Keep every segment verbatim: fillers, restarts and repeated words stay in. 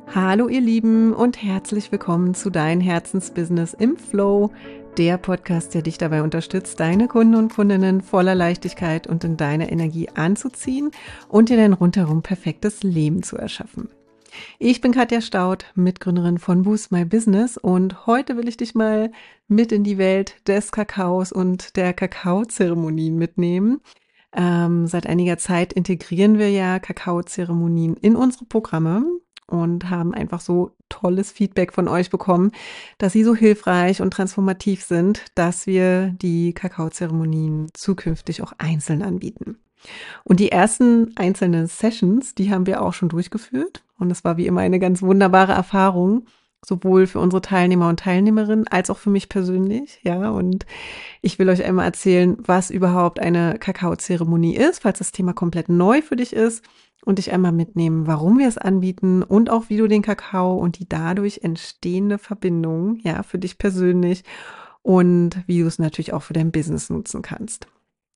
Hallo ihr Lieben und herzlich willkommen zu Dein Herzensbusiness im Flow, der Podcast, der dich dabei unterstützt, deine Kunden und Kundinnen voller Leichtigkeit und in deiner Energie anzuziehen und dir dein rundherum perfektes Leben zu erschaffen. Ich bin Katja Staudt, Mitgründerin von Boost My Business, und heute will ich dich mal mit in die Welt des Kakaos und der Kakaozeremonien mitnehmen. Ähm, seit einiger Zeit integrieren wir ja Kakaozeremonien in unsere Programme und haben einfach so tolles Feedback von euch bekommen, dass sie so hilfreich und transformativ sind, dass wir die Kakaozeremonien zukünftig auch einzeln anbieten. Und die ersten einzelnen Sessions, die haben wir auch schon durchgeführt. Und es war wie immer eine ganz wunderbare Erfahrung, sowohl für unsere Teilnehmer und Teilnehmerinnen als auch für mich persönlich. Ja, und ich will euch einmal erzählen, was überhaupt eine Kakaozeremonie ist, falls das Thema komplett neu für dich ist, und dich einmal mitnehmen, warum wir es anbieten und auch wie du den Kakao und die dadurch entstehende Verbindung, ja, für dich persönlich und wie du es natürlich auch für dein Business nutzen kannst.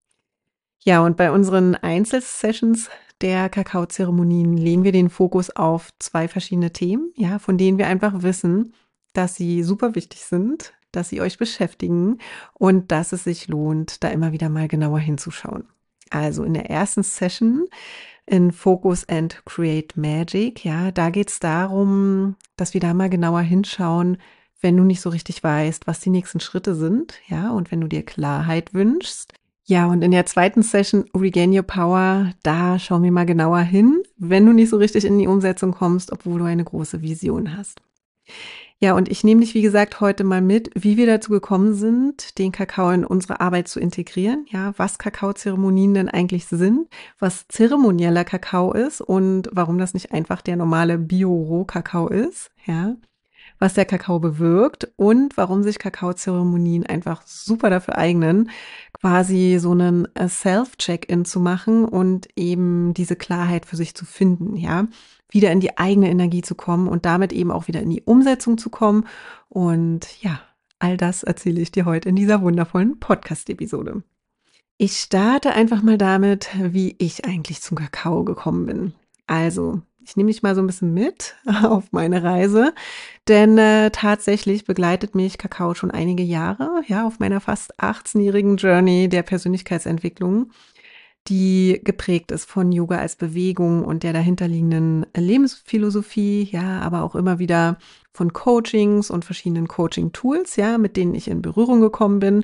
Ja, und bei unseren Einzelsessions der Kakaozeremonien legen wir den Fokus auf zwei verschiedene Themen, ja, von denen wir einfach wissen, dass sie super wichtig sind, dass sie euch beschäftigen und dass es sich lohnt, da immer wieder mal genauer hinzuschauen. Also in der ersten Session in Focus and Create Magic, ja, da geht es darum, dass wir da mal genauer hinschauen, wenn du nicht so richtig weißt, was die nächsten Schritte sind, ja, und wenn du dir Klarheit wünschst. Ja, und in der zweiten Session Regain Your Power, da schauen wir mal genauer hin, wenn du nicht so richtig in die Umsetzung kommst, obwohl du eine große Vision hast. Ja, und ich nehme dich, wie gesagt, heute mal mit, wie wir dazu gekommen sind, den Kakao in unsere Arbeit zu integrieren. Ja, was Kakaozeremonien denn eigentlich sind, was zeremonieller Kakao ist und warum das nicht einfach der normale Bio-Roh-Kakao ist. Ja, was der Kakao bewirkt und warum sich Kakaozeremonien einfach super dafür eignen, quasi so einen Self-Check-in zu machen und eben diese Klarheit für sich zu finden, ja, wieder in die eigene Energie zu kommen und damit eben auch wieder in die Umsetzung zu kommen. Und ja, all das erzähle ich dir heute in dieser wundervollen Podcast-Episode. Ich starte einfach mal damit, wie ich eigentlich zum Kakao gekommen bin. Also, ich nehme dich mal so ein bisschen mit auf meine Reise, denn äh, tatsächlich begleitet mich Kakao schon einige Jahre, ja, auf meiner fast achtzehnjährigen Journey der Persönlichkeitsentwicklung, die geprägt ist von Yoga als Bewegung und der dahinterliegenden Lebensphilosophie, ja, aber auch immer wieder von Coachings und verschiedenen Coaching-Tools, ja, mit denen ich in Berührung gekommen bin.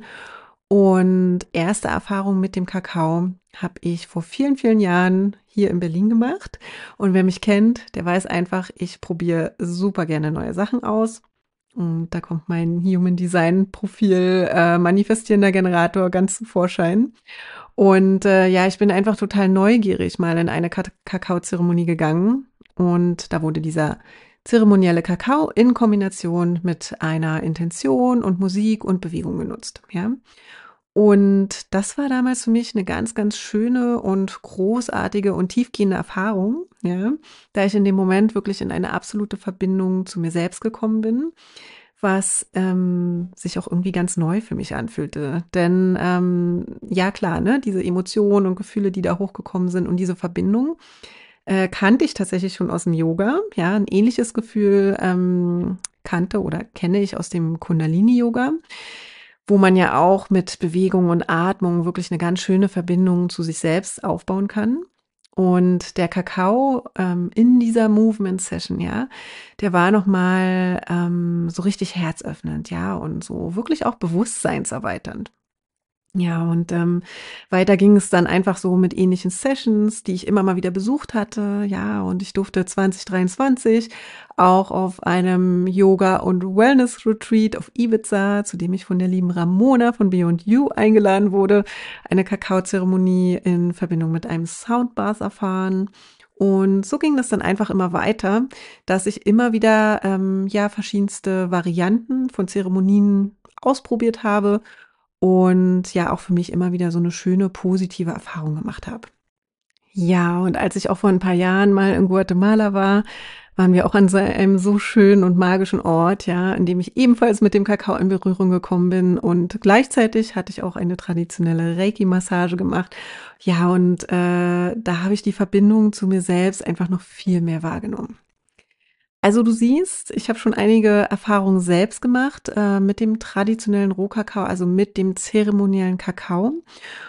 Und erste Erfahrung mit dem Kakao habe ich vor vielen, vielen Jahren hier in Berlin gemacht. Und wer mich kennt, der weiß einfach, ich probiere super gerne neue Sachen aus. Und da kommt mein Human Design Profil äh, manifestierender Generator ganz zum Vorschein. Und äh, ja, ich bin einfach total neugierig mal in eine Ka- Kakaozeremonie gegangen. Und da wurde dieser zeremonielle Kakao in Kombination mit einer Intention und Musik und Bewegung genutzt. Ja. Und das war damals für mich eine ganz, ganz schöne und großartige und tiefgehende Erfahrung, ja, da ich in dem Moment wirklich in eine absolute Verbindung zu mir selbst gekommen bin, was ähm, sich auch irgendwie ganz neu für mich anfühlte. Denn ähm, ja klar, ne, diese Emotionen und Gefühle, die da hochgekommen sind und diese Verbindung äh, kannte ich tatsächlich schon aus dem Yoga. Ja, ein ähnliches Gefühl ähm, kannte oder kenne ich aus dem Kundalini-Yoga, wo man ja auch mit Bewegung und Atmung wirklich eine ganz schöne Verbindung zu sich selbst aufbauen kann. Und der Kakao ähm, in dieser Movement Session, ja, der war nochmal ähm, so richtig herzöffnend, ja, und so wirklich auch bewusstseinserweiternd. Ja, und ähm, weiter ging es dann einfach so mit ähnlichen Sessions, die ich immer mal wieder besucht hatte. Ja, und ich durfte zwanzig dreiundzwanzig auch auf einem Yoga- und Wellness-Retreat auf Ibiza, zu dem ich von der lieben Ramona von Beyond You eingeladen wurde, eine Kakaozeremonie in Verbindung mit einem Soundbath erfahren. Und so ging das dann einfach immer weiter, dass ich immer wieder ähm, ja verschiedenste Varianten von Zeremonien ausprobiert habe und ja auch für mich immer wieder so eine schöne, positive Erfahrung gemacht habe. Ja, und als ich auch vor ein paar Jahren mal in Guatemala war, waren wir auch an so einem so schönen und magischen Ort, ja, in dem ich ebenfalls mit dem Kakao in Berührung gekommen bin, und gleichzeitig hatte ich auch eine traditionelle Reiki-Massage gemacht. Ja, und äh, da habe ich die Verbindung zu mir selbst einfach noch viel mehr wahrgenommen. Also du siehst, ich habe schon einige Erfahrungen selbst gemacht äh, mit dem traditionellen Rohkakao, also mit dem zeremoniellen Kakao.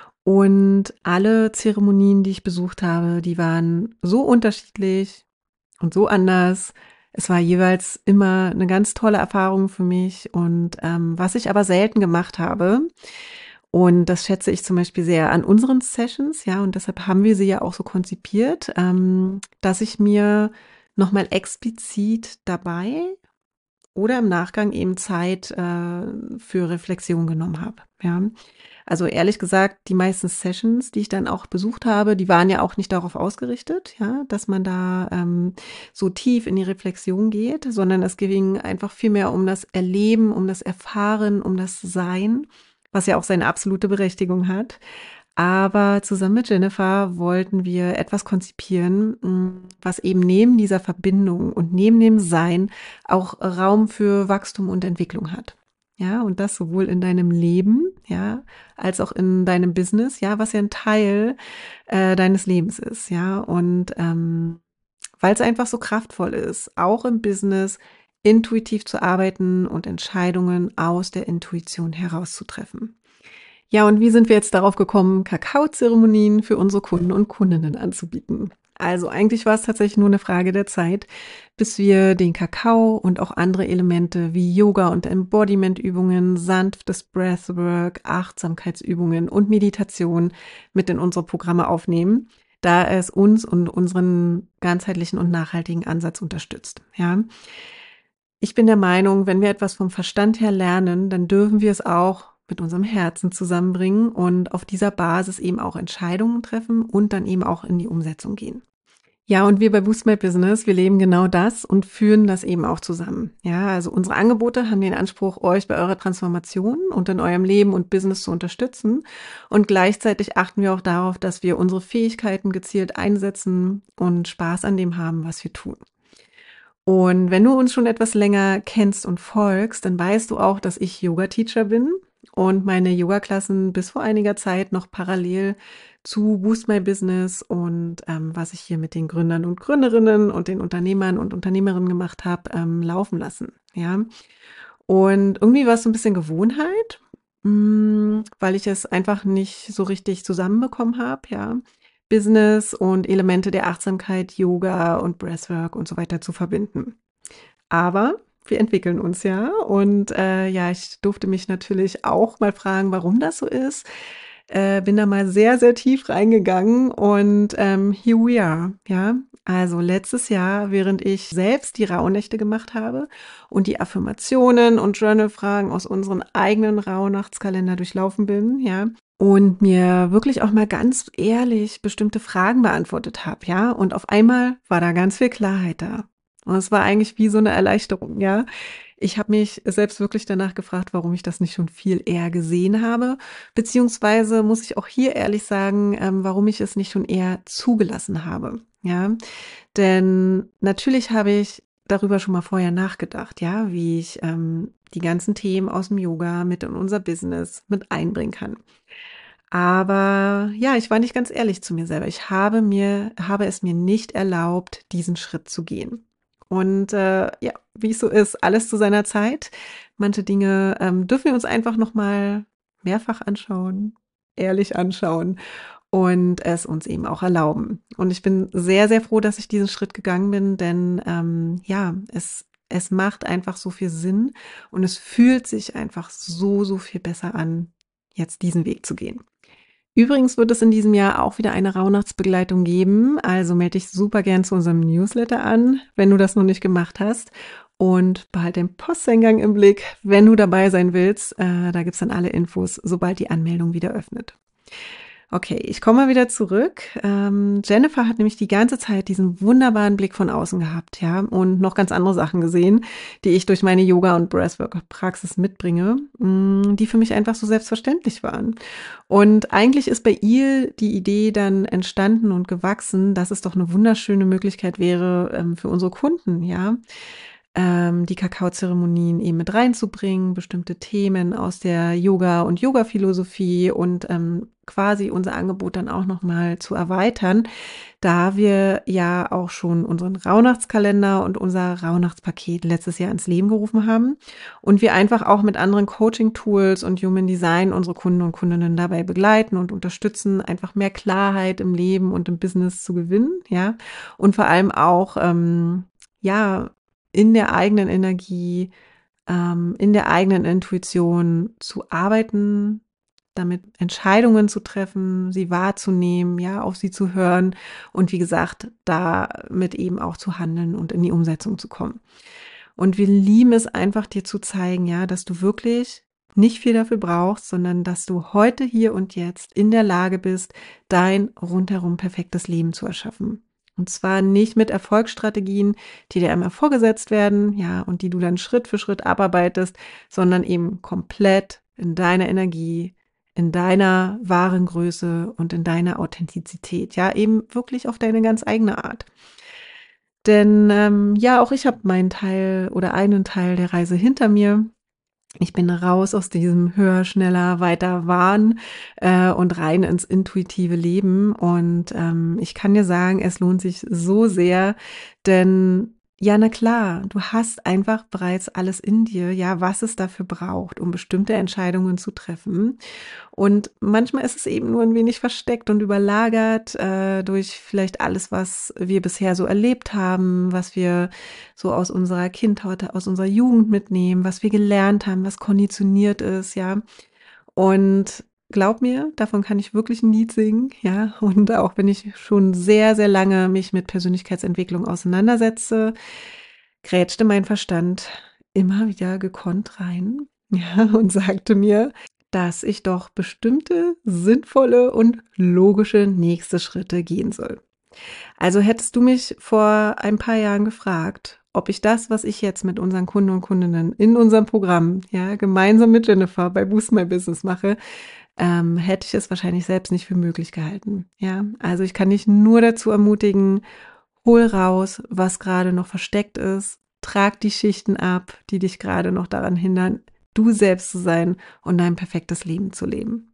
Und alle Zeremonien, die ich besucht habe, die waren so unterschiedlich und so anders. Es war jeweils immer eine ganz tolle Erfahrung für mich. Und ähm, was ich aber selten gemacht habe, und das schätze ich zum Beispiel sehr an unseren Sessions, ja, und deshalb haben wir sie ja auch so konzipiert, ähm, dass ich mir nochmal explizit dabei oder im Nachgang eben Zeit äh, für Reflexion genommen habe. Ja. Also ehrlich gesagt, die meisten Sessions, die ich dann auch besucht habe, die waren ja auch nicht darauf ausgerichtet, ja, dass man da ähm, so tief in die Reflexion geht, sondern es ging einfach viel mehr um das Erleben, um das Erfahren, um das Sein, was ja auch seine absolute Berechtigung hat. Aber zusammen mit Jennifer wollten wir etwas konzipieren, mh, was eben neben dieser Verbindung und neben dem Sein auch Raum für Wachstum und Entwicklung hat. Ja, und das sowohl in deinem Leben, ja, als auch in deinem Business, ja, was ja ein Teil äh, deines Lebens ist, ja. Und ähm, weil es einfach so kraftvoll ist, auch im Business intuitiv zu arbeiten und Entscheidungen aus der Intuition herauszutreffen. Ja, und wie sind wir jetzt darauf gekommen, Kakaozeremonien für unsere Kunden und Kundinnen anzubieten? Also eigentlich war es tatsächlich nur eine Frage der Zeit, bis wir den Kakao und auch andere Elemente wie Yoga und Embodiment-Übungen, sanftes Breathwork, Achtsamkeitsübungen und Meditation mit in unsere Programme aufnehmen, da es uns und unseren ganzheitlichen und nachhaltigen Ansatz unterstützt. Ja. Ich bin der Meinung, wenn wir etwas vom Verstand her lernen, dann dürfen wir es auch mit unserem Herzen zusammenbringen und auf dieser Basis eben auch Entscheidungen treffen und dann eben auch in die Umsetzung gehen. Ja, und wir bei Boost My Business, wir leben genau das und führen das eben auch zusammen. Ja, also unsere Angebote haben den Anspruch, euch bei eurer Transformation und in eurem Leben und Business zu unterstützen. Und gleichzeitig achten wir auch darauf, dass wir unsere Fähigkeiten gezielt einsetzen und Spaß an dem haben, was wir tun. Und wenn du uns schon etwas länger kennst und folgst, dann weißt du auch, dass ich Yoga-Teacher bin und meine Yoga-Klassen bis vor einiger Zeit noch parallel zu Boost My Business und ähm, was ich hier mit den Gründern und Gründerinnen und den Unternehmern und Unternehmerinnen gemacht habe, ähm, laufen lassen. Ja, und irgendwie war es so ein bisschen Gewohnheit, mh, weil ich es einfach nicht so richtig zusammenbekommen habe. Ja, Business und Elemente der Achtsamkeit, Yoga und Breathwork und so weiter zu verbinden. Aber wir entwickeln uns ja und äh, ja, ich durfte mich natürlich auch mal fragen, warum das so ist. Äh, bin da mal sehr, sehr tief reingegangen und ähm, here we are, ja. Also letztes Jahr, während ich selbst die Rauhnächte gemacht habe und die Affirmationen und Journal-Fragen aus unserem eigenen Rauhnachtskalender durchlaufen bin, ja, und mir wirklich auch mal ganz ehrlich bestimmte Fragen beantwortet habe, ja, und auf einmal war da ganz viel Klarheit da. Und es war eigentlich wie so eine Erleichterung, ja. Ich habe mich selbst wirklich danach gefragt, warum ich das nicht schon viel eher gesehen habe, beziehungsweise muss ich auch hier ehrlich sagen, ähm, warum ich es nicht schon eher zugelassen habe, ja. Denn natürlich habe ich darüber schon mal vorher nachgedacht, ja, wie ich ähm, die ganzen Themen aus dem Yoga mit in unser Business mit einbringen kann. Aber ja, ich war nicht ganz ehrlich zu mir selber. Ich habe mir, habe es mir nicht erlaubt, diesen Schritt zu gehen. Und äh, ja, wie es so ist, alles zu seiner Zeit. Manche Dinge ähm, dürfen wir uns einfach nochmal mehrfach anschauen, ehrlich anschauen und es uns eben auch erlauben. Und ich bin sehr, sehr froh, dass ich diesen Schritt gegangen bin, denn ähm, ja, es, es macht einfach so viel Sinn und es fühlt sich einfach so, so viel besser an, jetzt diesen Weg zu gehen. Übrigens wird es in diesem Jahr auch wieder eine Rauhnachtsbegleitung geben, also melde dich super gern zu unserem Newsletter an, wenn du das noch nicht gemacht hast, und behalte den Posteingang im Blick, wenn du dabei sein willst. Äh, da gibt's dann alle Infos, sobald die Anmeldung wieder öffnet. Okay, ich komme mal wieder zurück. Ähm, Jennifer hat nämlich die ganze Zeit diesen wunderbaren Blick von außen gehabt, ja, und noch ganz andere Sachen gesehen, die ich durch meine Yoga- und Breathwork-Praxis mitbringe, mh, die für mich einfach so selbstverständlich waren. Und eigentlich ist bei ihr die Idee dann entstanden und gewachsen, dass es doch eine wunderschöne Möglichkeit wäre ähm, für unsere Kunden, ja, ähm, die Kakaozeremonien eben mit reinzubringen, bestimmte Themen aus der Yoga- und Yoga-Philosophie und ähm, quasi unser Angebot dann auch nochmal zu erweitern, da wir ja auch schon unseren Rauhnachtskalender und unser Rauhnachtspaket letztes Jahr ins Leben gerufen haben und wir einfach auch mit anderen Coaching-Tools und Human Design unsere Kunden und Kundinnen dabei begleiten und unterstützen, einfach mehr Klarheit im Leben und im Business zu gewinnen, ja, und vor allem auch, ähm, ja, in der eigenen Energie, ähm, in der eigenen Intuition zu arbeiten, damit Entscheidungen zu treffen, sie wahrzunehmen, ja, auf sie zu hören und wie gesagt, damit eben auch zu handeln und in die Umsetzung zu kommen. Und wir lieben es einfach, dir zu zeigen, ja, dass du wirklich nicht viel dafür brauchst, sondern dass du heute, hier und jetzt in der Lage bist, dein rundherum perfektes Leben zu erschaffen. Und zwar nicht mit Erfolgsstrategien, die dir einmal vorgesetzt werden, ja, und die du dann Schritt für Schritt abarbeitest, sondern eben komplett in deiner Energie, in deiner wahren Größe und in deiner Authentizität, ja, eben wirklich auf deine ganz eigene Art. Denn ähm, ja, auch ich habe meinen Teil oder einen Teil der Reise hinter mir. Ich bin raus aus diesem höher, schneller, weiter Wahn äh, und rein ins intuitive Leben. Und ähm, ich kann dir sagen, es lohnt sich so sehr, denn ja, na klar, du hast einfach bereits alles in dir, ja, was es dafür braucht, um bestimmte Entscheidungen zu treffen. Und manchmal ist es eben nur ein wenig versteckt und überlagert äh, durch vielleicht alles, was wir bisher so erlebt haben, was wir so aus unserer Kindheit, aus unserer Jugend mitnehmen, was wir gelernt haben, was konditioniert ist, ja. Und glaub mir, davon kann ich wirklich ein Lied singen, ja. Und auch wenn ich schon sehr, sehr lange mich mit Persönlichkeitsentwicklung auseinandersetze, grätschte mein Verstand immer wieder gekonnt rein, ja, und sagte mir, dass ich doch bestimmte sinnvolle und logische nächste Schritte gehen soll. Also hättest du mich vor ein paar Jahren gefragt, ob ich das, was ich jetzt mit unseren Kunden und Kundinnen in unserem Programm, ja, gemeinsam mit Jennifer bei Boost My Business mache, ähm, hätte ich es wahrscheinlich selbst nicht für möglich gehalten. Ja, also ich kann dich nur dazu ermutigen, hol raus, was gerade noch versteckt ist, trag die Schichten ab, die dich gerade noch daran hindern, du selbst zu sein und dein perfektes Leben zu leben.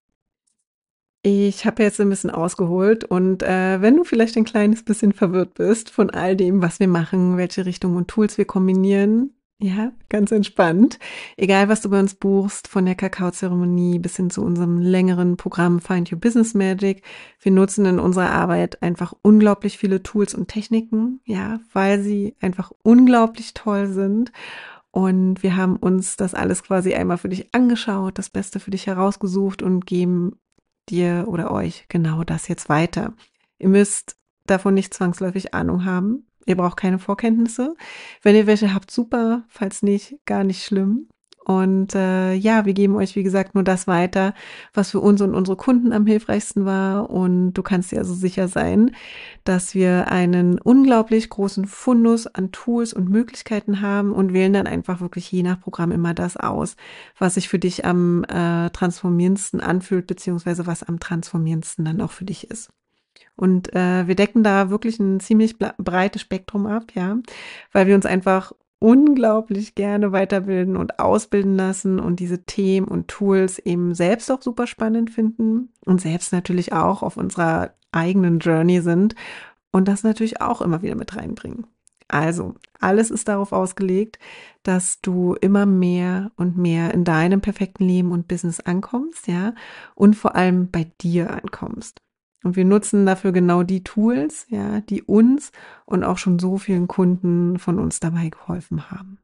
Ich habe jetzt ein bisschen ausgeholt und äh, wenn du vielleicht ein kleines bisschen verwirrt bist von all dem, was wir machen, welche Richtungen und Tools wir kombinieren, ja, ganz entspannt. Egal, was du bei uns buchst, von der Kakaozeremonie bis hin zu unserem längeren Programm Find Your Business Magic. Wir nutzen in unserer Arbeit einfach unglaublich viele Tools und Techniken, ja, weil sie einfach unglaublich toll sind. Und wir haben uns das alles quasi einmal für dich angeschaut, das Beste für dich herausgesucht und geben dir oder euch genau das jetzt weiter. Ihr müsst davon nicht zwangsläufig Ahnung haben. Ihr braucht keine Vorkenntnisse. Wenn ihr welche habt, super. Falls nicht, gar nicht schlimm. Und äh, ja, wir geben euch, wie gesagt, nur das weiter, was für uns und unsere Kunden am hilfreichsten war. Und du kannst dir also sicher sein, dass wir einen unglaublich großen Fundus an Tools und Möglichkeiten haben und wählen dann einfach wirklich je nach Programm immer das aus, was sich für dich am äh, transformierendsten anfühlt, beziehungsweise was am transformierendsten dann auch für dich ist. Und äh, wir decken da wirklich ein ziemlich breites Spektrum ab, ja, weil wir uns einfach unglaublich gerne weiterbilden und ausbilden lassen und diese Themen und Tools eben selbst auch super spannend finden und selbst natürlich auch auf unserer eigenen Journey sind und das natürlich auch immer wieder mit reinbringen. Also, alles ist darauf ausgelegt, dass du immer mehr und mehr in deinem perfekten Leben und Business ankommst, ja, und vor allem bei dir ankommst. Und wir nutzen dafür genau die Tools, ja, die uns und auch schon so vielen Kunden von uns dabei geholfen haben.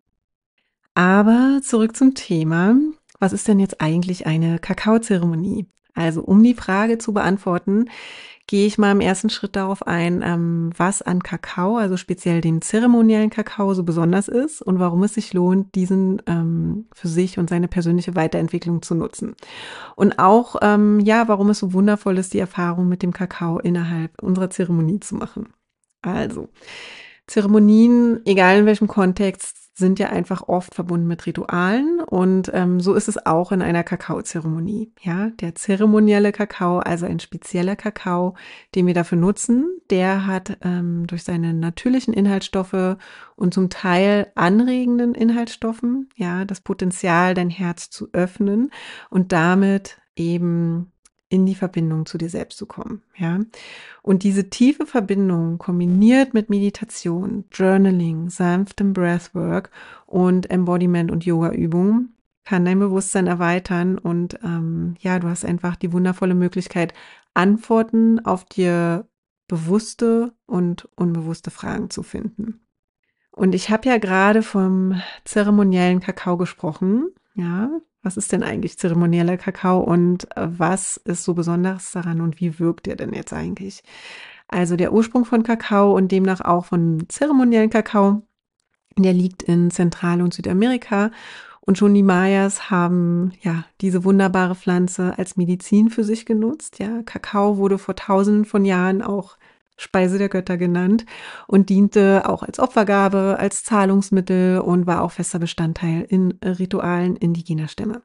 Aber zurück zum Thema. Was ist denn jetzt eigentlich eine Kakaozeremonie? Also, um die Frage zu beantworten, gehe ich mal im ersten Schritt darauf ein, ähm, was an Kakao, also speziell den zeremoniellen Kakao, so besonders ist und warum es sich lohnt, diesen ähm, für sich und seine persönliche Weiterentwicklung zu nutzen. Und auch, ähm, ja, warum es so wundervoll ist, die Erfahrung mit dem Kakao innerhalb unserer Zeremonie zu machen. Also, Zeremonien, egal in welchem Kontext, sind ja einfach oft verbunden mit Ritualen und ähm, so ist es auch in einer Kakaozeremonie. Ja, der zeremonielle Kakao, also ein spezieller Kakao, den wir dafür nutzen, der hat ähm, durch seine natürlichen Inhaltsstoffe und zum Teil anregenden Inhaltsstoffen, ja, das Potenzial, dein Herz zu öffnen und damit eben in die Verbindung zu dir selbst zu kommen, ja. Und diese tiefe Verbindung kombiniert mit Meditation, Journaling, sanftem Breathwork und Embodiment und Yoga-Übungen kann dein Bewusstsein erweitern und ähm, ja, du hast einfach die wundervolle Möglichkeit, Antworten auf dir bewusste und unbewusste Fragen zu finden. Und ich habe ja gerade vom zeremoniellen Kakao gesprochen. Ja, was ist denn eigentlich zeremonieller Kakao und was ist so besonders daran und wie wirkt der denn jetzt eigentlich? Also der Ursprung von Kakao und demnach auch von zeremoniellen Kakao, der liegt in Zentral- und Südamerika. Und schon die Mayas haben ja diese wunderbare Pflanze als Medizin für sich genutzt. Ja, Kakao wurde vor tausenden von Jahren auch Speise der Götter genannt und diente auch als Opfergabe, als Zahlungsmittel und war auch fester Bestandteil in Ritualen indigener Stämme.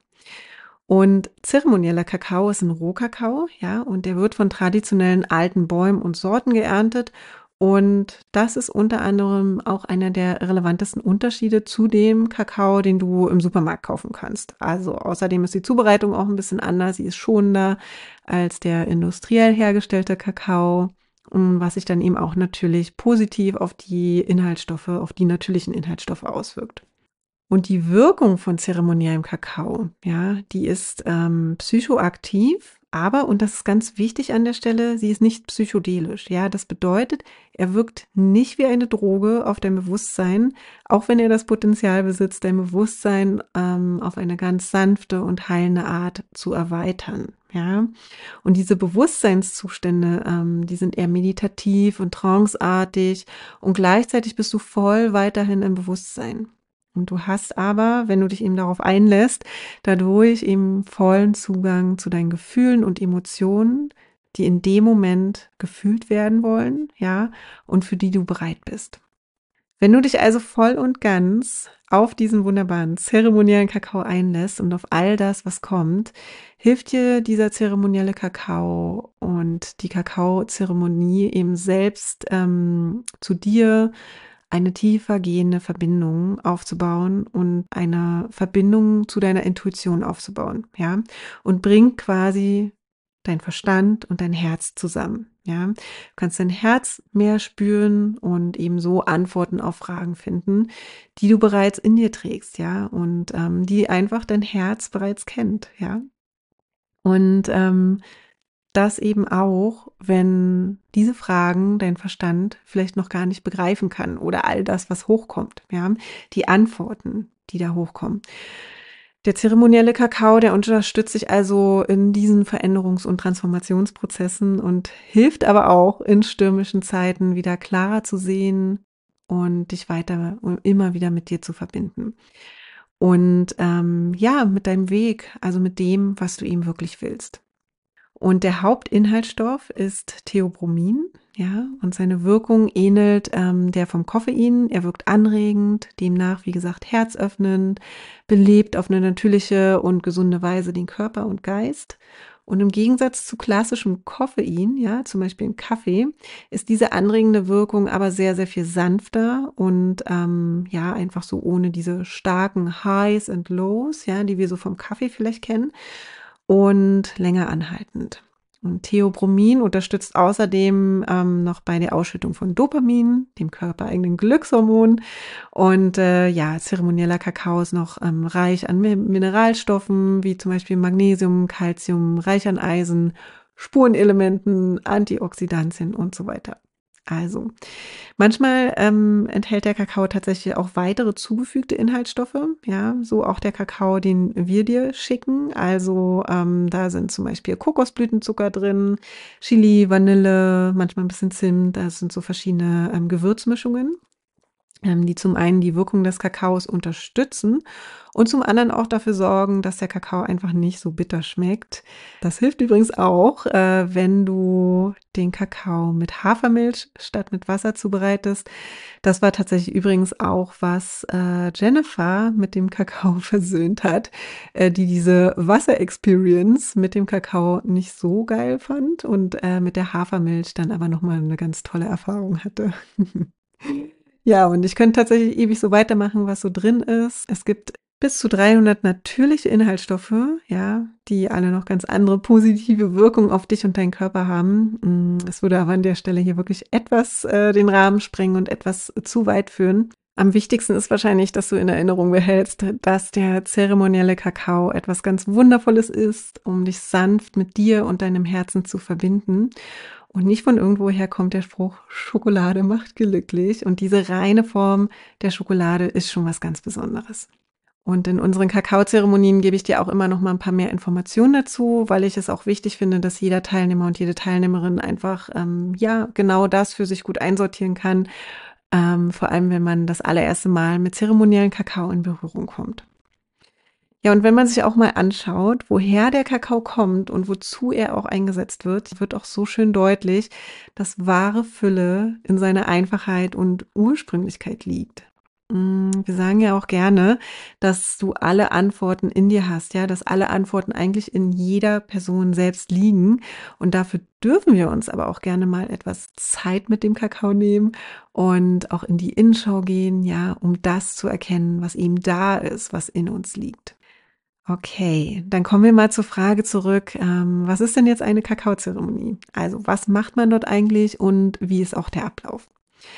Und zeremonieller Kakao ist ein Rohkakao, ja, und der wird von traditionellen alten Bäumen und Sorten geerntet. Und das ist unter anderem auch einer der relevantesten Unterschiede zu dem Kakao, den du im Supermarkt kaufen kannst. Also außerdem ist die Zubereitung auch ein bisschen anders. Sie ist schonender als der industriell hergestellte Kakao, was sich dann eben auch natürlich positiv auf die Inhaltsstoffe, auf die natürlichen Inhaltsstoffe auswirkt. Und die Wirkung von zeremoniellem Kakao, ja, die ist ähm, psychoaktiv, aber, und das ist ganz wichtig an der Stelle, sie ist nicht psychedelisch. Ja, das bedeutet, er wirkt nicht wie eine Droge auf dein Bewusstsein, auch wenn er das Potenzial besitzt, dein Bewusstsein ähm, auf eine ganz sanfte und heilende Art zu erweitern. Ja, und diese Bewusstseinszustände, ähm, die sind eher meditativ und tranceartig und gleichzeitig bist du voll weiterhin im Bewusstsein. Und du hast aber, wenn du dich eben darauf einlässt, dadurch eben vollen Zugang zu deinen Gefühlen und Emotionen, die in dem Moment gefühlt werden wollen, ja, und für die du bereit bist. Wenn du dich also voll und ganz auf diesen wunderbaren zeremoniellen Kakao einlässt und auf all das, was kommt, hilft dir dieser zeremonielle Kakao und die Kakaozeremonie eben selbst ähm, zu dir eine tiefer gehende Verbindung aufzubauen und eine Verbindung zu deiner Intuition aufzubauen, ja, und bringt quasi dein Verstand und dein Herz zusammen, ja. Du kannst dein Herz mehr spüren und eben so Antworten auf Fragen finden, die du bereits in dir trägst, ja, und ähm, die einfach dein Herz bereits kennt, ja. Und ähm, das eben auch, wenn diese Fragen dein Verstand vielleicht noch gar nicht begreifen kann oder all das, was hochkommt, ja, die Antworten, die da hochkommen. Der zeremonielle Kakao, der unterstützt sich also in diesen Veränderungs- und Transformationsprozessen und hilft aber auch in stürmischen Zeiten wieder klarer zu sehen und dich weiter immer wieder mit dir zu verbinden. Und ähm, ja, mit deinem Weg, also mit dem, was du eben wirklich willst. Und der Hauptinhaltsstoff ist Theobromin, ja, und seine Wirkung ähnelt ähm, der vom Koffein. Er wirkt anregend, demnach, wie gesagt, herzöffnend, belebt auf eine natürliche und gesunde Weise den Körper und Geist. Und im Gegensatz zu klassischem Koffein, ja, zum Beispiel im Kaffee, ist diese anregende Wirkung aber sehr, sehr viel sanfter und ähm, ja, einfach so ohne diese starken Highs und Lows, ja, die wir so vom Kaffee vielleicht kennen, und länger anhaltend. Und Theobromin unterstützt außerdem ähm, noch bei der Ausschüttung von Dopamin, dem körpereigenen Glückshormon. Und äh, ja, zeremonieller Kakao ist noch ähm, reich an Mineralstoffen, wie zum Beispiel Magnesium, Calcium, reich an Eisen, Spurenelementen, Antioxidantien und so weiter. Also, manchmal ähm, enthält der Kakao tatsächlich auch weitere zugefügte Inhaltsstoffe, ja, so auch der Kakao, den wir dir schicken. Also ähm, da sind zum Beispiel Kokosblütenzucker drin, Chili, Vanille, manchmal ein bisschen Zimt, da sind so verschiedene ähm, Gewürzmischungen. die zum einen die Wirkung des Kakaos unterstützen und zum anderen auch dafür sorgen, dass der Kakao einfach nicht so bitter schmeckt. Das hilft übrigens auch, äh, wenn du den Kakao mit Hafermilch statt mit Wasser zubereitest. Das war tatsächlich übrigens auch, was äh, Jennifer mit dem Kakao versöhnt hat, äh, die diese Wasser-Experience mit dem Kakao nicht so geil fand und äh, mit der Hafermilch dann aber nochmal eine ganz tolle Erfahrung hatte. Ja, und ich könnte tatsächlich ewig so weitermachen, was so drin ist. Es gibt bis zu dreihundert natürliche Inhaltsstoffe, ja, die alle noch ganz andere positive Wirkungen auf dich und deinen Körper haben. Es würde aber an der Stelle hier wirklich etwas äh, den Rahmen sprengen und etwas zu weit führen. Am wichtigsten ist wahrscheinlich, dass du in Erinnerung behältst, dass der zeremonielle Kakao etwas ganz Wundervolles ist, um dich sanft mit dir und deinem Herzen zu verbinden. Und nicht von irgendwoher kommt der Spruch, Schokolade macht glücklich. Und diese reine Form der Schokolade ist schon was ganz Besonderes. Und in unseren Kakaozeremonien gebe ich dir auch immer noch mal ein paar mehr Informationen dazu, weil ich es auch wichtig finde, dass jeder Teilnehmer und jede Teilnehmerin einfach ähm, ja genau das für sich gut einsortieren kann. Ähm, vor allem, wenn man das allererste Mal mit zeremoniellen Kakao in Berührung kommt. Ja, und wenn man sich auch mal anschaut, woher der Kakao kommt und wozu er auch eingesetzt wird, wird auch so schön deutlich, dass wahre Fülle in seiner Einfachheit und Ursprünglichkeit liegt. Wir sagen ja auch gerne, dass du alle Antworten in dir hast, ja, dass alle Antworten eigentlich in jeder Person selbst liegen. Und dafür dürfen wir uns aber auch gerne mal etwas Zeit mit dem Kakao nehmen und auch in die Innenschau gehen, ja, um das zu erkennen, was eben da ist, was in uns liegt. Okay, dann kommen wir mal zur Frage zurück. Ähm, was ist denn jetzt eine Kakaozeremonie? Also, was macht man dort eigentlich und wie ist auch der Ablauf?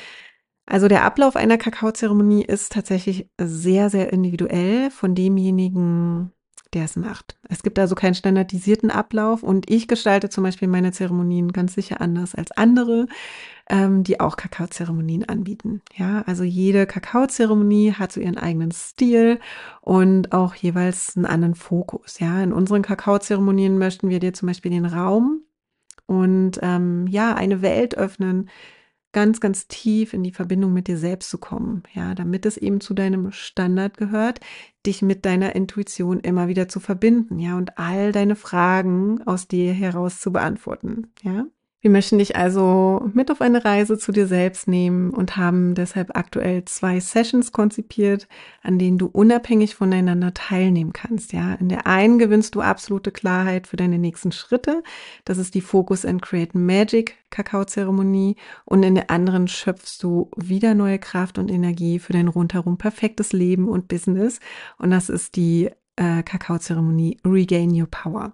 Also, der Ablauf einer Kakaozeremonie ist tatsächlich sehr, sehr individuell von demjenigen, der es macht. Es gibt also keinen standardisierten Ablauf und ich gestalte zum Beispiel meine Zeremonien ganz sicher anders als andere, ähm, die auch Kakaozeremonien anbieten. Ja, also jede Kakaozeremonie hat so ihren eigenen Stil und auch jeweils einen anderen Fokus. Ja, in unseren Kakaozeremonien möchten wir dir zum Beispiel den Raum und ähm, ja, eine Welt öffnen, ganz, ganz tief in die Verbindung mit dir selbst zu kommen, ja, damit es eben zu deinem Standard gehört, dich mit deiner Intuition immer wieder zu verbinden, ja, und all deine Fragen aus dir heraus zu beantworten, ja. Wir möchten dich also mit auf eine Reise zu dir selbst nehmen und haben deshalb aktuell zwei Sessions konzipiert, an denen du unabhängig voneinander teilnehmen kannst. Ja, in der einen gewinnst du absolute Klarheit für deine nächsten Schritte. Das ist die Focus and Create Magic Kakaozeremonie. Und in der anderen schöpfst du wieder neue Kraft und Energie für dein rundherum perfektes Leben und Business. Und das ist die äh, Kakaozeremonie Regain Your Power.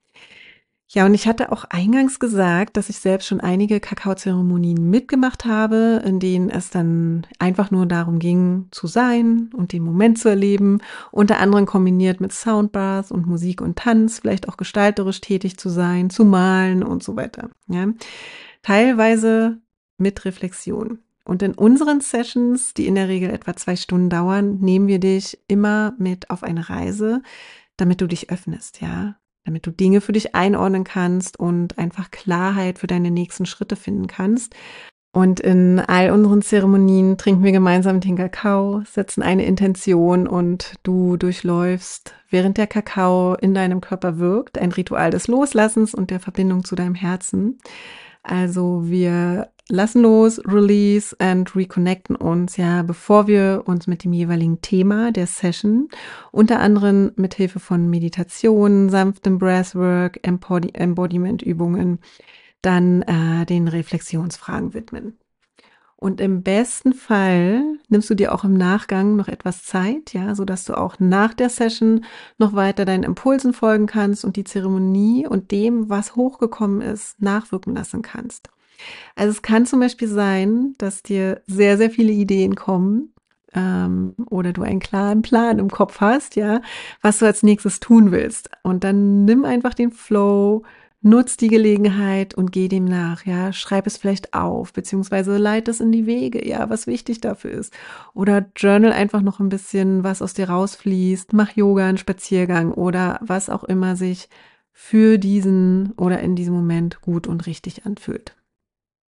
Ja, und ich hatte auch eingangs gesagt, dass ich selbst schon einige Kakaozeremonien mitgemacht habe, in denen es dann einfach nur darum ging, zu sein und den Moment zu erleben, unter anderem kombiniert mit Soundbars und Musik und Tanz, vielleicht auch gestalterisch tätig zu sein, zu malen und so weiter. Ja, teilweise mit Reflexion. Und in unseren Sessions, die in der Regel etwa zwei Stunden dauern, nehmen wir dich immer mit auf eine Reise, damit du dich öffnest, ja, damit du Dinge für dich einordnen kannst und einfach Klarheit für deine nächsten Schritte finden kannst. Und in all unseren Zeremonien trinken wir gemeinsam den Kakao, setzen eine Intention und du durchläufst, während der Kakao in deinem Körper wirkt, ein Ritual des Loslassens und der Verbindung zu deinem Herzen. Also wir lassen los, release and reconnecten uns, ja, bevor wir uns mit dem jeweiligen Thema der Session, unter anderem mit Hilfe von Meditation, sanftem Breathwork, Embody- Embodiment-Übungen, dann äh, den Reflexionsfragen widmen. Und im besten Fall nimmst du dir auch im Nachgang noch etwas Zeit, ja, so dass du auch nach der Session noch weiter deinen Impulsen folgen kannst und die Zeremonie und dem, was hochgekommen ist, nachwirken lassen kannst. Also es kann zum Beispiel sein, dass dir sehr, sehr viele Ideen kommen ähm, oder du einen klaren Plan im Kopf hast, ja, was du als nächstes tun willst. Und dann nimm einfach den Flow, nutz die Gelegenheit und geh dem nach, ja, schreib es vielleicht auf, beziehungsweise leite es in die Wege, ja, was wichtig dafür ist. Oder journal einfach noch ein bisschen, was aus dir rausfließt, mach Yoga, einen Spaziergang oder was auch immer sich für diesen oder in diesem Moment gut und richtig anfühlt.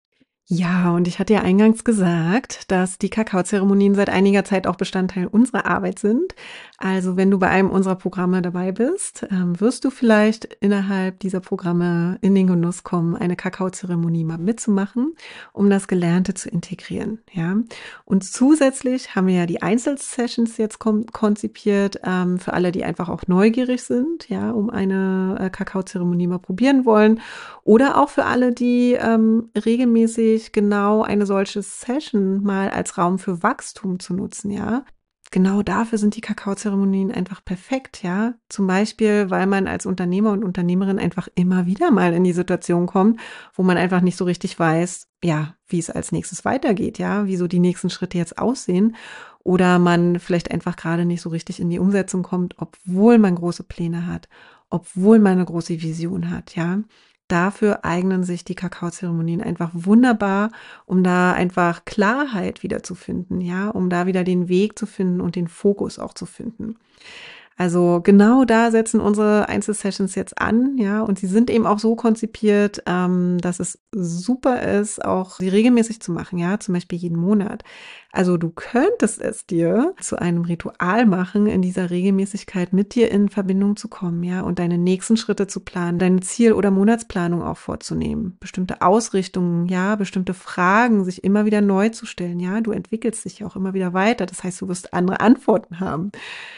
Ja, und ich hatte ja eingangs gesagt, dass die Kakaozeremonien seit einiger Zeit auch Bestandteil unserer Arbeit sind. Also wenn du bei einem unserer Programme dabei bist, ähm, wirst du vielleicht innerhalb dieser Programme in den Genuss kommen, eine Kakaozeremonie mal mitzumachen, um das Gelernte zu integrieren. Ja, und zusätzlich haben wir ja die Einzelsessions jetzt kom- konzipiert, ähm, für alle, die einfach auch neugierig sind, ja, um eine äh, Kakaozeremonie mal probieren wollen. Oder auch für alle, die ähm, regelmäßig genau eine solche Session mal als Raum für Wachstum zu nutzen, ja. Genau dafür sind die Kakaozeremonien einfach perfekt, ja. Zum Beispiel, weil man als Unternehmer und Unternehmerin einfach immer wieder mal in die Situation kommt, wo man einfach nicht so richtig weiß, ja, wie es als nächstes weitergeht, ja, wie so die nächsten Schritte jetzt aussehen. Oder man vielleicht einfach gerade nicht so richtig in die Umsetzung kommt, obwohl man große Pläne hat, obwohl man eine große Vision hat, ja. Dafür eignen sich die Kakaozeremonien einfach wunderbar, um da einfach Klarheit wiederzufinden, ja, um da wieder den Weg zu finden und den Fokus auch zu finden. Also genau da setzen unsere Einzelsessions jetzt an, ja, und sie sind eben auch so konzipiert, ähm, dass es super ist, auch sie regelmäßig zu machen, ja, zum Beispiel jeden Monat. Also du könntest es dir zu einem Ritual machen, in dieser Regelmäßigkeit mit dir in Verbindung zu kommen, ja, und deine nächsten Schritte zu planen, deine Ziel- oder Monatsplanung auch vorzunehmen, bestimmte Ausrichtungen, ja, bestimmte Fragen sich immer wieder neu zu stellen, ja, du entwickelst dich ja auch immer wieder weiter, das heißt, du wirst andere Antworten haben.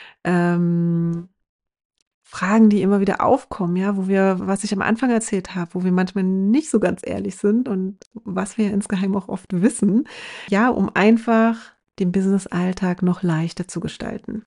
Ähm, Fragen, die immer wieder aufkommen, ja, wo wir, was ich am Anfang erzählt habe, wo wir manchmal nicht so ganz ehrlich sind und was wir insgeheim auch oft wissen, ja, um einfach den Business-Alltag noch leichter zu gestalten.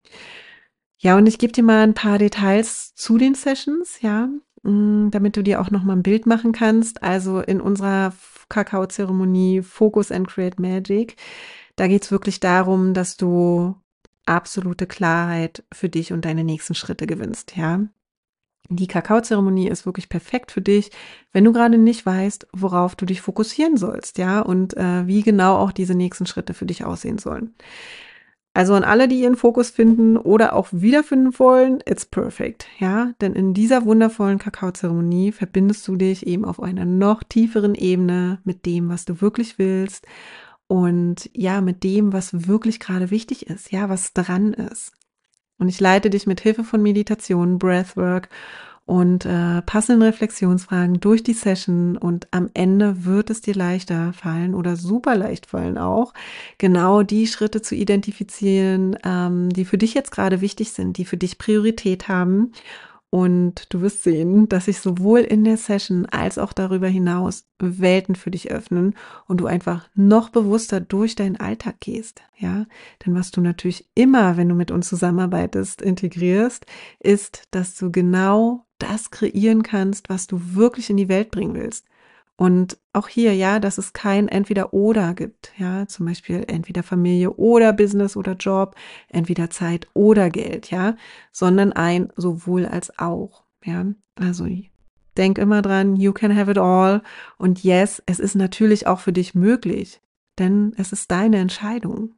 Ja, und ich gebe dir mal ein paar Details zu den Sessions, ja, mm, damit du dir auch noch mal ein Bild machen kannst. Also in unserer Kakaozeremonie Focus and Create Magic, da geht es wirklich darum, dass du absolute Klarheit für dich und deine nächsten Schritte gewinnst, ja. Die Kakaozeremonie ist wirklich perfekt für dich, wenn du gerade nicht weißt, worauf du dich fokussieren sollst, ja, und äh, wie genau auch diese nächsten Schritte für dich aussehen sollen. Also an alle, die ihren Fokus finden oder auch wiederfinden wollen, it's perfect, ja, denn in dieser wundervollen Kakaozeremonie verbindest du dich eben auf einer noch tieferen Ebene mit dem, was du wirklich willst und ja, mit dem, was wirklich gerade wichtig ist, ja, was dran ist. Und ich leite dich mit Hilfe von Meditation, Breathwork und äh, passenden Reflexionsfragen durch die Session und am Ende wird es dir leichter fallen oder super leicht fallen auch, genau die Schritte zu identifizieren, ähm, die für dich jetzt gerade wichtig sind, die für dich Priorität haben. Und du wirst sehen, dass sich sowohl in der Session als auch darüber hinaus Welten für dich öffnen und du einfach noch bewusster durch deinen Alltag gehst, ja? Denn was du natürlich immer, wenn du mit uns zusammenarbeitest, integrierst, ist, dass du genau das kreieren kannst, was du wirklich in die Welt bringen willst. Und auch hier, ja, dass es kein Entweder-Oder gibt, ja, zum Beispiel entweder Familie oder Business oder Job, entweder Zeit oder Geld, ja, sondern ein sowohl als auch, ja. Also denk immer dran, you can have it all. Und yes, es ist natürlich auch für dich möglich, denn es ist deine Entscheidung.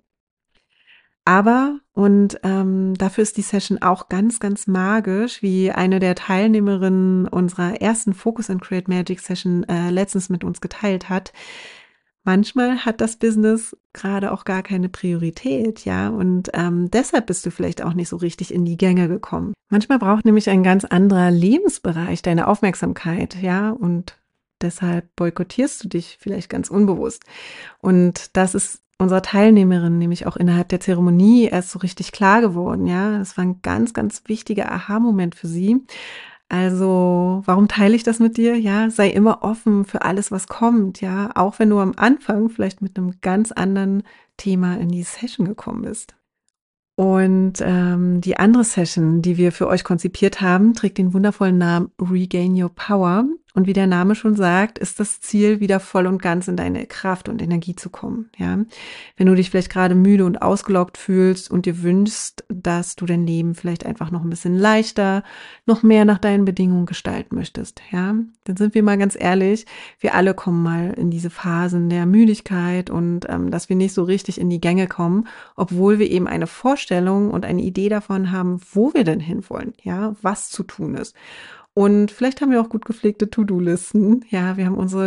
Aber, und ähm, dafür ist die Session auch ganz, ganz magisch, wie eine der Teilnehmerinnen unserer ersten Focus and Create Magic Session äh, letztens mit uns geteilt hat. Manchmal hat das Business gerade auch gar keine Priorität, ja, und ähm, deshalb bist du vielleicht auch nicht so richtig in die Gänge gekommen. Manchmal braucht nämlich ein ganz anderer Lebensbereich deine Aufmerksamkeit, ja, und deshalb boykottierst du dich vielleicht ganz unbewusst. Und das ist unserer Teilnehmerin nämlich auch innerhalb der Zeremonie erst so richtig klar geworden, ja. Das war ein ganz, ganz wichtiger Aha-Moment für sie. Also, warum teile ich das mit dir? Ja, sei immer offen für alles, was kommt, ja, auch wenn du am Anfang vielleicht mit einem ganz anderen Thema in die Session gekommen bist. Und ähm, die andere Session, die wir für euch konzipiert haben, trägt den wundervollen Namen Regain Your Power. Und wie der Name schon sagt, ist das Ziel, wieder voll und ganz in deine Kraft und Energie zu kommen. Ja, wenn du dich vielleicht gerade müde und ausgelaugt fühlst und dir wünschst, dass du dein Leben vielleicht einfach noch ein bisschen leichter, noch mehr nach deinen Bedingungen gestalten möchtest. Ja, dann sind wir mal ganz ehrlich, wir alle kommen mal in diese Phasen der Müdigkeit und ähm, dass wir nicht so richtig in die Gänge kommen, obwohl wir eben eine Vorstellung und eine Idee davon haben, wo wir denn hinwollen, ja, was zu tun ist. Und vielleicht haben wir auch gut gepflegte To-Do-Listen. Ja, wir haben unsere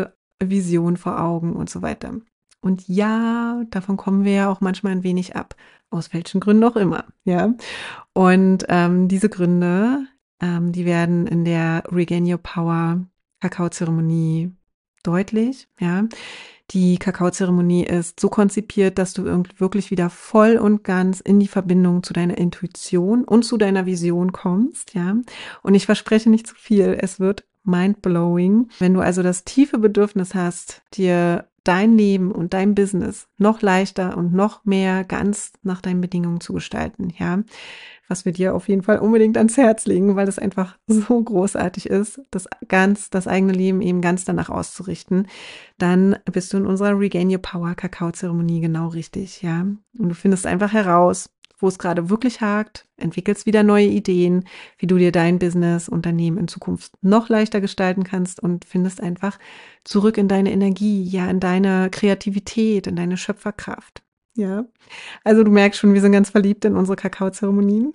Vision vor Augen und so weiter. Und ja, davon kommen wir ja auch manchmal ein wenig ab, aus welchen Gründen auch immer, ja. Und ähm, diese Gründe, ähm, die werden in der Regain Your Power Kakaozeremonie deutlich, ja. Die Kakaozeremonie ist so konzipiert, dass du wirklich wieder voll und ganz in die Verbindung zu deiner Intuition und zu deiner Vision kommst, ja. Und ich verspreche nicht zu viel, es wird mindblowing. Wenn du also das tiefe Bedürfnis hast, dir dein Leben und dein Business noch leichter und noch mehr ganz nach deinen Bedingungen zu gestalten, ja, was wir dir auf jeden Fall unbedingt ans Herz legen, weil es einfach so großartig ist, das ganz, das eigene Leben eben ganz danach auszurichten, dann bist du in unserer Regain Your Power Kakaozeremonie genau richtig, ja. Und du findest einfach heraus, wo es gerade wirklich hakt, entwickelst wieder neue Ideen, wie du dir dein Business, Unternehmen in Zukunft noch leichter gestalten kannst und findest einfach zurück in deine Energie, ja, in deine Kreativität, in deine Schöpferkraft, ja. Also du merkst schon, wir sind ganz verliebt in unsere Kakaozeremonien,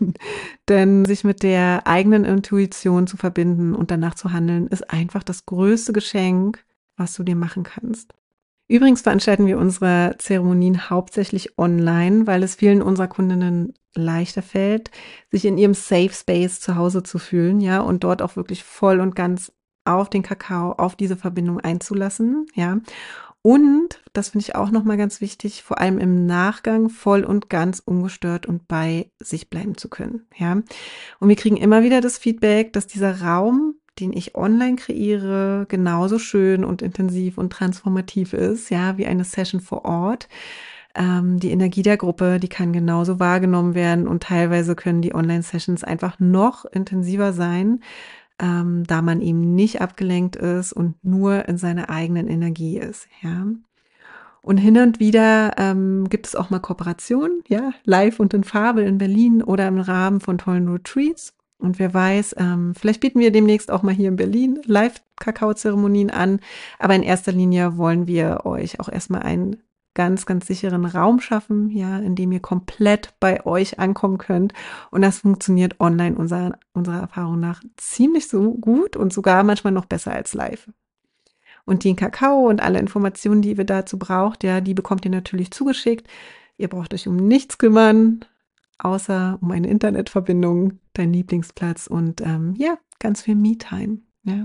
denn sich mit der eigenen Intuition zu verbinden und danach zu handeln, ist einfach das größte Geschenk, was du dir machen kannst. Übrigens veranstalten wir unsere Zeremonien hauptsächlich online, weil es vielen unserer Kundinnen leichter fällt, sich in ihrem Safe Space zu Hause zu fühlen, ja, und dort auch wirklich voll und ganz auf den Kakao, auf diese Verbindung einzulassen, ja. Und, das finde ich auch nochmal ganz wichtig, vor allem im Nachgang voll und ganz ungestört und bei sich bleiben zu können, ja. Und wir kriegen immer wieder das Feedback, dass dieser Raum, den ich online kreiere, genauso schön und intensiv und transformativ ist, ja, wie eine Session vor Ort. Ähm, die Energie der Gruppe, die kann genauso wahrgenommen werden und teilweise können die Online-Sessions einfach noch intensiver sein, ähm, da man eben nicht abgelenkt ist und nur in seiner eigenen Energie ist, ja. Und hin und wieder ähm, gibt es auch mal Kooperationen, ja, live und in Farbe in Berlin oder im Rahmen von tollen Retreats. Und wer weiß, ähm, vielleicht bieten wir demnächst auch mal hier in Berlin Live-Kakao-Zeremonien an. Aber in erster Linie wollen wir euch auch erstmal einen ganz, ganz sicheren Raum schaffen, ja, in dem ihr komplett bei euch ankommen könnt. Und das funktioniert online unserer, unserer Erfahrung nach ziemlich so gut und sogar manchmal noch besser als live. Und den Kakao und alle Informationen, die ihr dazu braucht, ja, die bekommt ihr natürlich zugeschickt. Ihr braucht euch um nichts kümmern, außer um eine Internetverbindung, deinen Lieblingsplatz und ähm, ja, ganz viel Me-Time. Ja.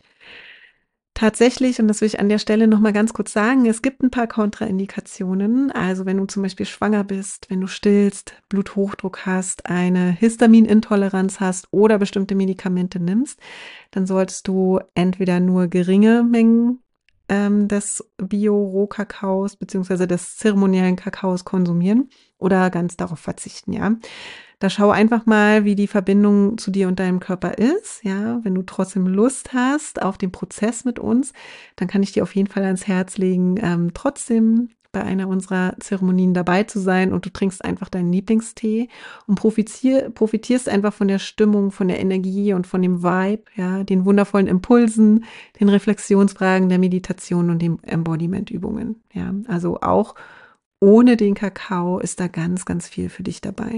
Tatsächlich, und das will ich an der Stelle nochmal ganz kurz sagen, es gibt ein paar Kontraindikationen. Also wenn du zum Beispiel schwanger bist, wenn du stillst, Bluthochdruck hast, eine Histaminintoleranz hast oder bestimmte Medikamente nimmst, dann solltest du entweder nur geringe Mengen ähm, des Bio-Rohkakaos beziehungsweise des zeremoniellen Kakaos konsumieren oder ganz darauf verzichten, ja. Da schau einfach mal, wie die Verbindung zu dir und deinem Körper ist, ja. Wenn du trotzdem Lust hast auf den Prozess mit uns, dann kann ich dir auf jeden Fall ans Herz legen, ähm, trotzdem bei einer unserer Zeremonien dabei zu sein und du trinkst einfach deinen Lieblingstee und profitier, profitierst einfach von der Stimmung, von der Energie und von dem Vibe, ja, den wundervollen Impulsen, den Reflexionsfragen, der Meditation und den Embodiment-Übungen, ja. Also auch ohne den Kakao ist da ganz, ganz viel für dich dabei.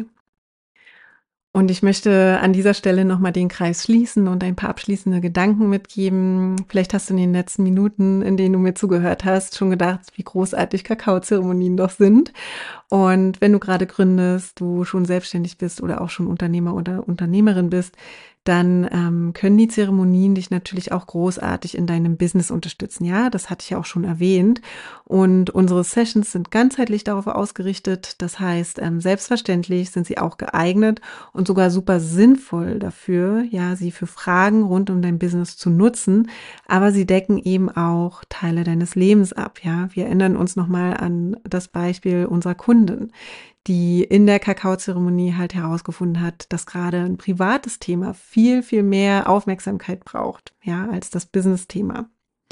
Und ich möchte an dieser Stelle nochmal den Kreis schließen und ein paar abschließende Gedanken mitgeben. Vielleicht hast du in den letzten Minuten, in denen du mir zugehört hast, schon gedacht, wie großartig Kakaozeremonien doch sind. Und wenn du gerade gründest, du schon selbstständig bist oder auch schon Unternehmer oder Unternehmerin bist, dann ähm, können die Zeremonien dich natürlich auch großartig in deinem Business unterstützen. Ja, das hatte ich ja auch schon erwähnt. Und unsere Sessions sind ganzheitlich darauf ausgerichtet. Das heißt, ähm, selbstverständlich sind sie auch geeignet und sogar super sinnvoll dafür, ja, sie für Fragen rund um dein Business zu nutzen. Aber sie decken eben auch Teile deines Lebens ab. Ja, wir erinnern uns nochmal an das Beispiel unserer Kundin, die in der Kakaozeremonie halt herausgefunden hat, dass gerade ein privates Thema viel, viel mehr Aufmerksamkeit braucht, ja, als das Business-Thema.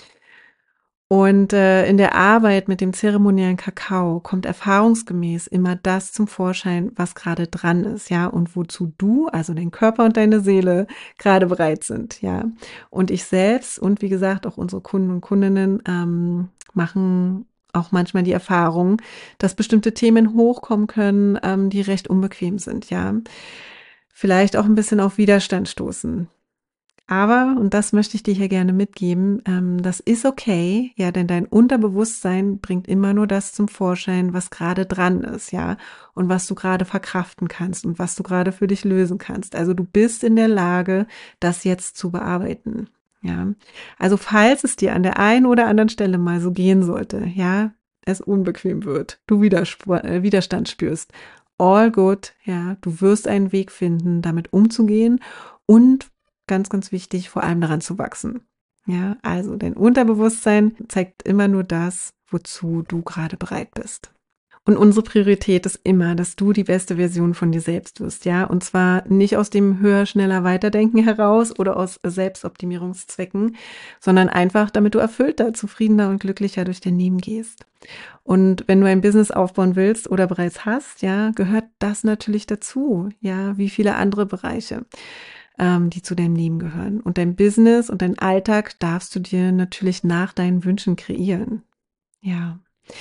Und äh, in der Arbeit mit dem zeremoniellen Kakao kommt erfahrungsgemäß immer das zum Vorschein, was gerade dran ist, ja, und wozu du, also dein Körper und deine Seele, gerade bereit sind, ja. Und ich selbst und wie gesagt auch unsere Kunden und Kundinnen ähm, machen auch manchmal die Erfahrung, dass bestimmte Themen hochkommen können, ähm, die recht unbequem sind, ja. Vielleicht auch ein bisschen auf Widerstand stoßen. Aber, und das möchte ich dir hier gerne mitgeben, ähm, das ist okay, ja, denn dein Unterbewusstsein bringt immer nur das zum Vorschein, was gerade dran ist, ja, und was du gerade verkraften kannst und was du gerade für dich lösen kannst. Also du bist in der Lage, das jetzt zu bearbeiten, ja. Also falls es dir an der einen oder anderen Stelle mal so gehen sollte, ja, es unbequem wird, du Widerspr- äh, Widerstand spürst, all good, ja, du wirst einen Weg finden, damit umzugehen und ganz, ganz wichtig, vor allem daran zu wachsen. Ja, also dein Unterbewusstsein zeigt immer nur das, wozu du gerade bereit bist. Und unsere Priorität ist immer, dass du die beste Version von dir selbst wirst, ja, und zwar nicht aus dem höher, schneller, weiterdenken heraus oder aus Selbstoptimierungszwecken, sondern einfach, damit du erfüllter, zufriedener und glücklicher durch dein Leben gehst. Und wenn du ein Business aufbauen willst oder bereits hast, ja, gehört das natürlich dazu, ja, wie viele andere Bereiche, ähm, die zu deinem Leben gehören. Und dein Business und dein Alltag darfst du dir natürlich nach deinen Wünschen kreieren. Ja.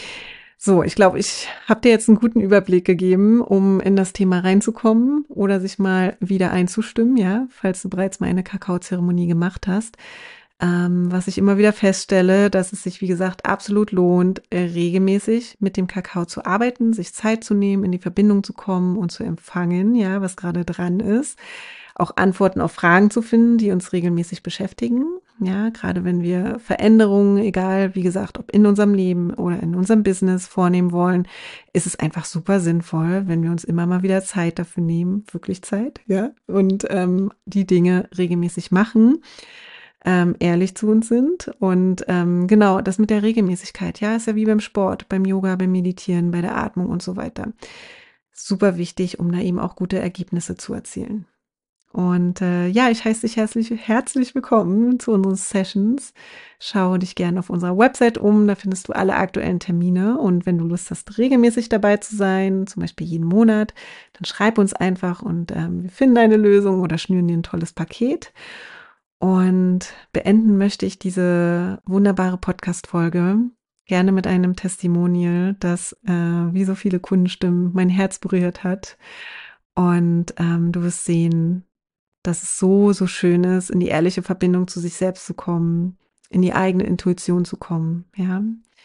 So, ich glaube, ich habe dir jetzt einen guten Überblick gegeben, um in das Thema reinzukommen oder sich mal wieder einzustimmen, ja, falls du bereits mal eine Kakaozeremonie gemacht hast. Ähm, was ich immer wieder feststelle, dass es sich, wie gesagt, absolut lohnt, äh, regelmäßig mit dem Kakao zu arbeiten, sich Zeit zu nehmen, in die Verbindung zu kommen und zu empfangen, ja, was gerade dran ist. Auch Antworten auf Fragen zu finden, die uns regelmäßig beschäftigen. Ja, gerade wenn wir Veränderungen, egal, wie gesagt, ob in unserem Leben oder in unserem Business vornehmen wollen, ist es einfach super sinnvoll, wenn wir uns immer mal wieder Zeit dafür nehmen, wirklich Zeit, ja, und ähm, die Dinge regelmäßig machen, ähm, ehrlich zu uns sind. Und ähm, genau, das mit der Regelmäßigkeit, ja, ist ja wie beim Sport, beim Yoga, beim Meditieren, bei der Atmung und so weiter. Super wichtig, um da eben auch gute Ergebnisse zu erzielen. Und äh, ja, ich heiße dich herzlich, herzlich willkommen zu unseren Sessions. Schau dich gerne auf unserer Website um, da findest du alle aktuellen Termine. Und wenn du Lust hast, regelmäßig dabei zu sein, zum Beispiel jeden Monat, dann schreib uns einfach und ähm, wir finden eine Lösung oder schnüren dir ein tolles Paket. Und beenden möchte ich diese wunderbare Podcast-Folge gerne mit einem Testimonial, das äh, wie so viele Kundenstimmen mein Herz berührt hat. Und ähm, du wirst sehen, dass es so, so schön ist, in die ehrliche Verbindung zu sich selbst zu kommen, in die eigene Intuition zu kommen, ja.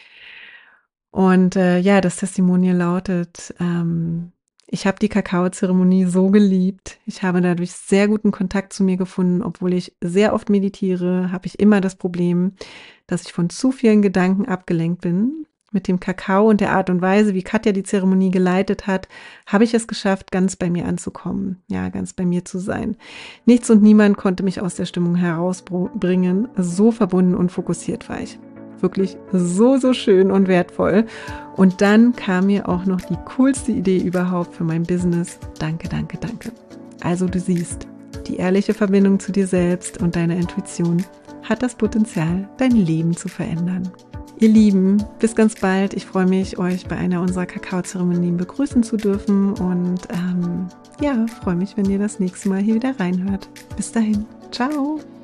Und äh, ja, das Testimonial lautet, ähm, ich habe die Kakaozeremonie so geliebt. Ich habe dadurch sehr guten Kontakt zu mir gefunden, obwohl ich sehr oft meditiere, habe ich immer das Problem, dass ich von zu vielen Gedanken abgelenkt bin. Mit dem Kakao und der Art und Weise, wie Katja die Zeremonie geleitet hat, habe ich es geschafft, ganz bei mir anzukommen, ja, ganz bei mir zu sein. Nichts und niemand konnte mich aus der Stimmung herausbringen. So verbunden und fokussiert war ich. Wirklich so, so schön und wertvoll. Und dann kam mir auch noch die coolste Idee überhaupt für mein Business. Danke, danke, danke. Also du siehst, die ehrliche Verbindung zu dir selbst und deiner Intuition hat das Potenzial, dein Leben zu verändern. Ihr Lieben, bis ganz bald. Ich freue mich, euch bei einer unserer Kakaozeremonien begrüßen zu dürfen und ähm, ja, freue mich, wenn ihr das nächste Mal hier wieder reinhört. Bis dahin, ciao!